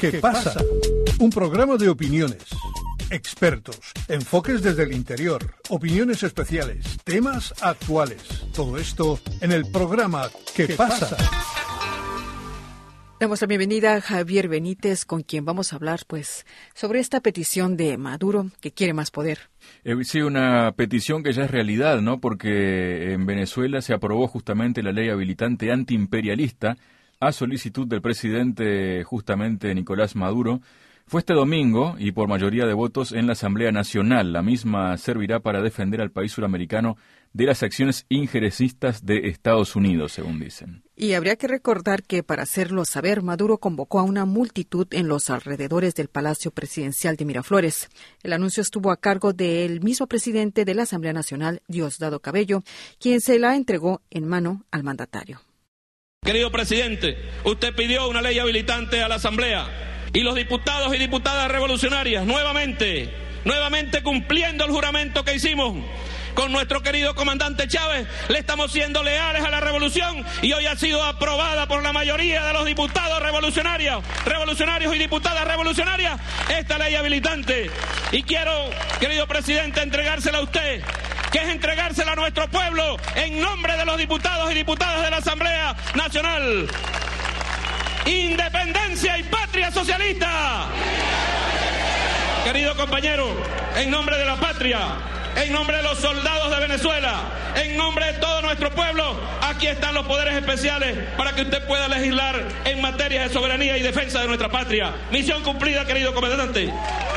¿Qué pasa? Un programa de opiniones, expertos, enfoques desde el interior, opiniones especiales, temas actuales. Todo esto en el programa ¿Qué pasa? Damos la bienvenida a Javier Benítez, con quien vamos a hablar sobre esta petición de Maduro, que quiere más poder. Sí, una petición que ya es realidad, ¿no? Porque en Venezuela se aprobó justamente la ley habilitante antiimperialista a solicitud del presidente justamente Nicolás Maduro. Fue este domingo y por mayoría de votos en la Asamblea Nacional. La misma servirá para defender al país suramericano de las acciones injerencistas de Estados Unidos, según dicen. Y habría que recordar que, para hacerlo saber, Maduro convocó a una multitud en los alrededores del Palacio Presidencial de Miraflores. El anuncio estuvo a cargo del mismo presidente de la Asamblea Nacional, Diosdado Cabello, quien se la entregó en mano al mandatario. Querido presidente, usted pidió una ley habilitante a la Asamblea y los diputados y diputadas revolucionarias, nuevamente cumpliendo el juramento que hicimos con nuestro querido comandante Chávez, le estamos siendo leales a la revolución y hoy ha sido aprobada por la mayoría de los diputados revolucionarios y diputadas revolucionarias esta ley habilitante. Y quiero, querido presidente, entregársela a usted, que es entregársela a nuestro pueblo en nombre de los diputados y diputadas de la Asamblea Nacional. Independencia y patria socialista. Querido compañero, en nombre de la patria, en nombre de los soldados de Venezuela, en nombre de todo nuestro pueblo, aquí están los poderes especiales para que usted pueda legislar en materia de soberanía y defensa de nuestra patria. Misión cumplida, querido comandante.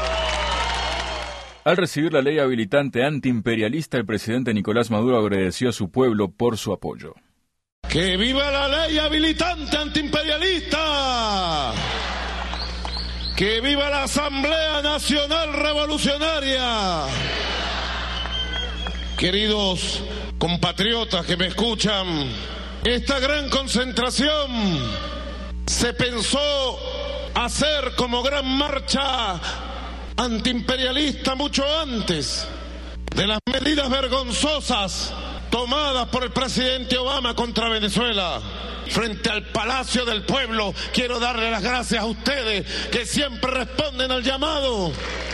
Al recibir la ley habilitante antiimperialista, el presidente Nicolás Maduro agradeció a su pueblo por su apoyo. ¡Que viva la ley habilitante antiimperialista! ¡Que viva la Asamblea Nacional Revolucionaria! Queridos compatriotas que me escuchan, esta gran concentración se pensó hacer como gran marcha antiimperialista mucho antes de las medidas vergonzosas tomadas por el presidente Obama contra Venezuela. Frente al Palacio del Pueblo, quiero darle las gracias a ustedes que siempre responden al llamado.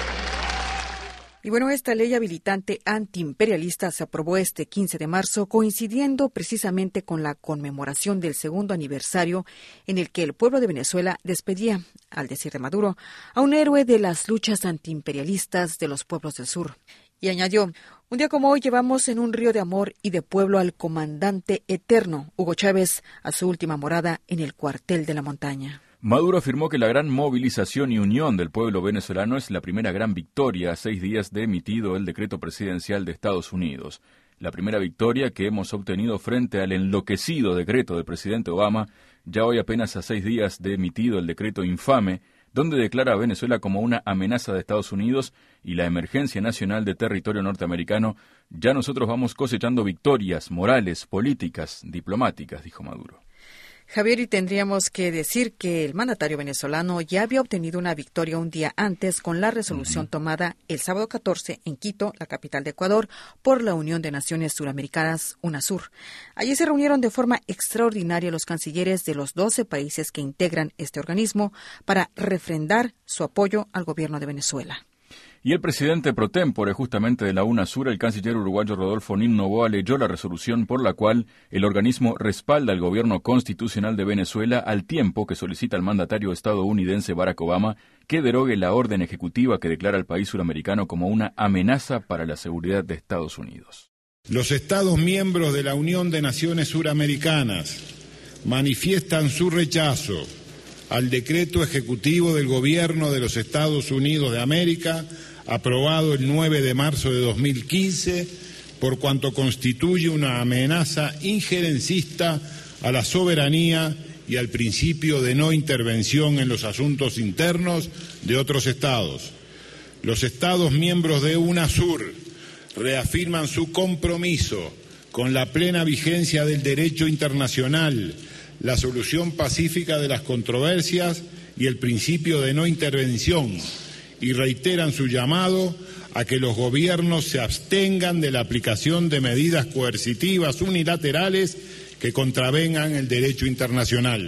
Y bueno, esta ley habilitante antiimperialista se aprobó este 15 de marzo, coincidiendo precisamente con la conmemoración del segundo aniversario en el que el pueblo de Venezuela despedía, al decir de Maduro, a un héroe de las luchas antiimperialistas de los pueblos del sur. Y añadió: un día como hoy llevamos en un río de amor y de pueblo al comandante eterno, Hugo Chávez, a su última morada en el cuartel de la montaña. Maduro afirmó que la gran movilización y unión del pueblo venezolano es la primera gran victoria a 6 días de emitido el decreto presidencial de Estados Unidos. La primera victoria que hemos obtenido frente al enloquecido decreto del presidente Obama, ya hoy apenas a 6 días de emitido el decreto infame, donde declara a Venezuela como una amenaza de Estados Unidos y la emergencia nacional de territorio norteamericano. Ya nosotros vamos cosechando victorias morales, políticas, diplomáticas, dijo Maduro. Javier, y tendríamos que decir que el mandatario venezolano ya había obtenido una victoria un día antes con la resolución tomada el sábado 14 en Quito, la capital de Ecuador, por la Unión de Naciones Suramericanas, UNASUR. Allí se reunieron de forma extraordinaria los cancilleres de los 12 países que integran este organismo para refrendar su apoyo al gobierno de Venezuela. Y el presidente pro tempore justamente de la UNASUR, el canciller uruguayo Rodolfo Nin Noboa, leyó la resolución por la cual el organismo respalda al gobierno constitucional de Venezuela al tiempo que solicita al mandatario estadounidense Barack Obama que derogue la orden ejecutiva que declara al país suramericano como una amenaza para la seguridad de Estados Unidos. Los Estados miembros de la Unión de Naciones Suramericanas manifiestan su rechazo al decreto ejecutivo del gobierno de los Estados Unidos de América, aprobado el 9 de marzo de 2015, por cuanto constituye una amenaza injerencista a la soberanía y al principio de no intervención en los asuntos internos de otros estados. Los Estados miembros de UNASUR reafirman su compromiso con la plena vigencia del derecho internacional, la solución pacífica de las controversias y el principio de no intervención, y reiteran su llamado a que los gobiernos se abstengan de la aplicación de medidas coercitivas unilaterales que contravengan el derecho internacional.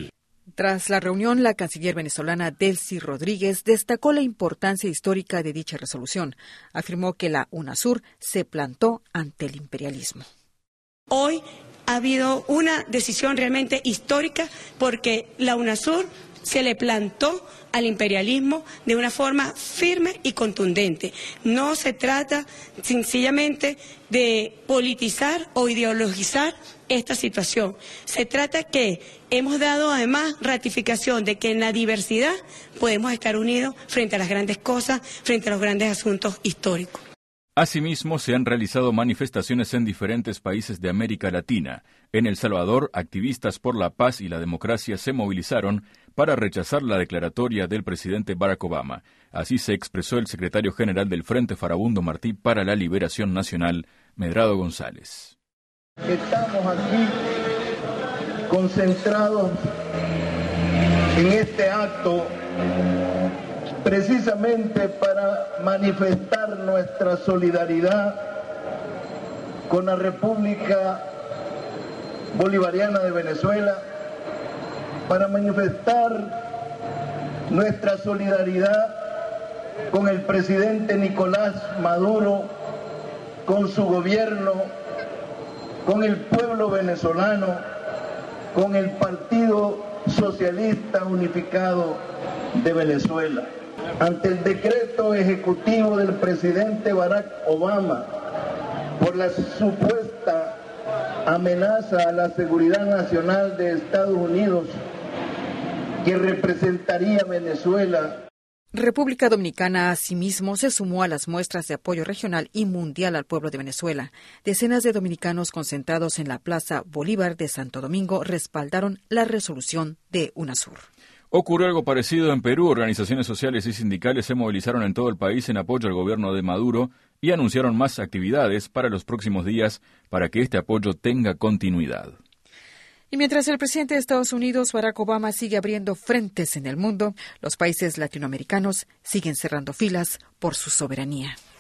Tras la reunión, la canciller venezolana Delcy Rodríguez destacó la importancia histórica de dicha resolución. Afirmó que la UNASUR se plantó ante el imperialismo. Hoy ha habido una decisión realmente histórica porque la UNASUR se le plantó al imperialismo de una forma firme y contundente. No se trata sencillamente de politizar o ideologizar esta situación. Se trata que hemos dado además ratificación de que en la diversidad podemos estar unidos frente a las grandes cosas, frente a los grandes asuntos históricos. Asimismo, se han realizado manifestaciones en diferentes países de América Latina. En El Salvador, activistas por la paz y la democracia se movilizaron para rechazar la declaratoria del presidente Barack Obama. Así se expresó el secretario general del Frente Farabundo Martí para la Liberación Nacional, Medrado González. Estamos aquí concentrados en este acto precisamente para manifestar nuestra solidaridad con la República Bolivariana de Venezuela, para manifestar nuestra solidaridad con el presidente Nicolás Maduro, con su gobierno, con el pueblo venezolano, con el Partido Socialista Unificado de Venezuela. Ante el decreto ejecutivo del presidente Barack Obama por la supuesta amenaza a la seguridad nacional de Estados Unidos que representaría Venezuela. República Dominicana, asimismo, se sumó a las muestras de apoyo regional y mundial al pueblo de Venezuela. Decenas de dominicanos concentrados en la Plaza Bolívar de Santo Domingo respaldaron la resolución de UNASUR. Ocurrió algo parecido en Perú. Organizaciones sociales y sindicales se movilizaron en todo el país en apoyo al gobierno de Maduro y anunciaron más actividades para los próximos días para que este apoyo tenga continuidad. Y mientras el presidente de Estados Unidos, Barack Obama, sigue abriendo frentes en el mundo, los países latinoamericanos siguen cerrando filas por su soberanía.